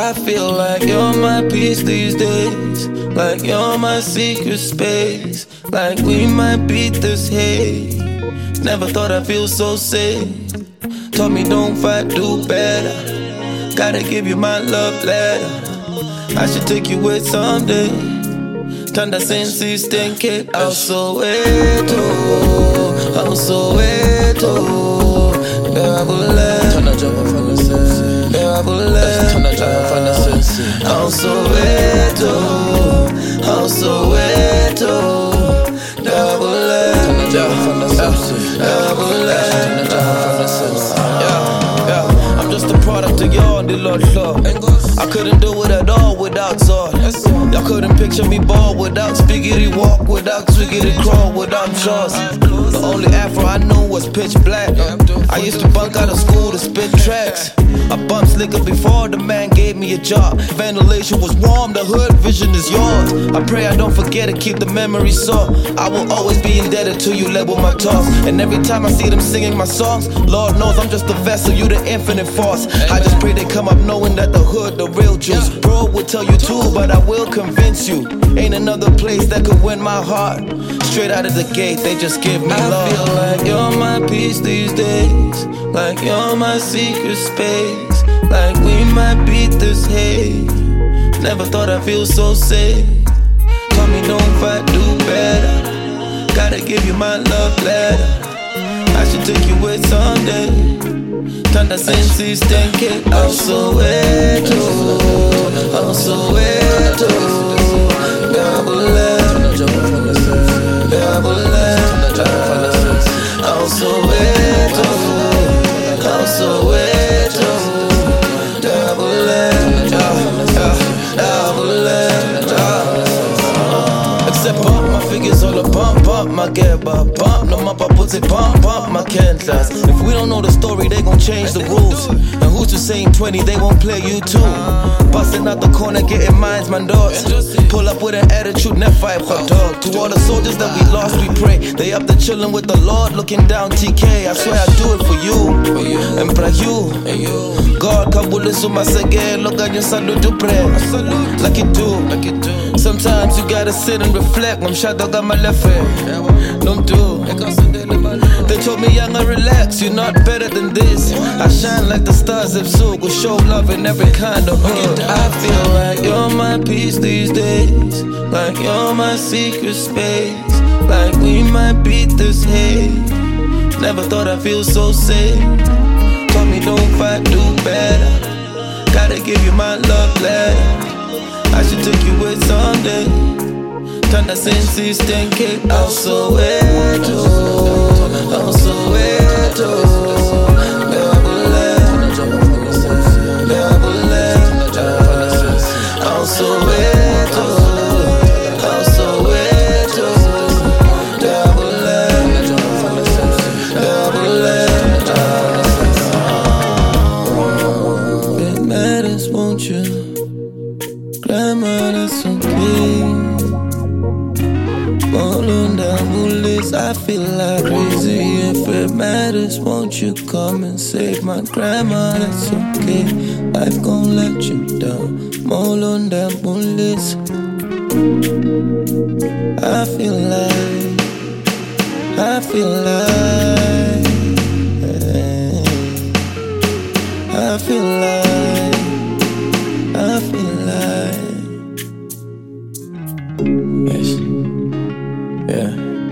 I feel like you're my peace these days, like you're my secret space, like we might beat this hate. Never thought I'd feel so safe. Told me don't fight, do better. Gotta give you my love letter. I should take you with someday. Tanta insistente ao Soweto, ao Soweto. Ao Soweto, ao Soweto. I'm just a product of y'all, the Lord Lord. I couldn't do it at all without Zod. Y'all couldn't picture me ball without spiggity walk, without twiggity crawl, without jaws. The only afro I knew was pitch black. I used to bunk out of school to spit tracks. I bumped slicker before the man gave me a job. Ventilation was warm, the hood vision is yours. I pray I don't forget it, keep the memory sore. I will always be indebted to you, led with my talks. And every time I see them singing my songs, Lord knows I'm just a vessel, you the infinite force. I just pray they come up knowing that the hood, the real juice. Bro would tell you too, but I will convince you. Ain't another place that could win my heart. Straight out of the gate, they just give me love. I feel like you're my peace these days, like you're my secret space, like we might beat this hate. Never thought I'd feel so safe. Told me don't fight, do better. Gotta give you my love letter. I should take you with someday. Tanta insistente ao Soweto, ao Soweto. Ao Soweto, ao Soweto. Except bump my figures all the bump my get bump no mapa puts it bump my cantlers. If we don't know the story, they gon' change the rules. And who's to say in 20 they won't play you too? Busting out the corner, getting mines, my dogs. Pull up with an attitude, never fight hot dog. To all the soldiers that we lost, we pray. They up there chillin' with the Lord, looking down TK. I swear I do it for you, and for you. God, kabulisu masege, look at your son to pray. Like you do. Sometimes you gotta sit and reflect. I'm shot dog on my left hand. Don't do. They told me young and relax, you're not better than this. I shine like the stars of Zugu, show love in every kind of hood. I feel like you're my peace these days, like you're my secret space, like we might beat this hate. Never thought I'd feel so safe. Told me don't fight, do better. Gotta give you my love letter. I should take you with someday. Tanta insistente ao Soweto, ao Soweto. Ao Soweto, ao Soweto. It matters, won't you? Grandma, that's okay. Rolling down bullets, I feel like crazy. If it matters, won't you come and save my grandma? That's okay. Life gon' let you down. Rolling down bullets. I feel like I feel like yes. Yeah.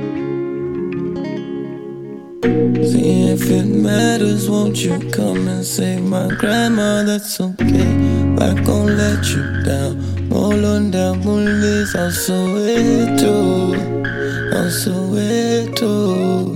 See, if it matters, won't you come and save my grandma? That's okay. Life gon' let you down. Roll on down, bullets. I'll Soweto, I'll Soweto.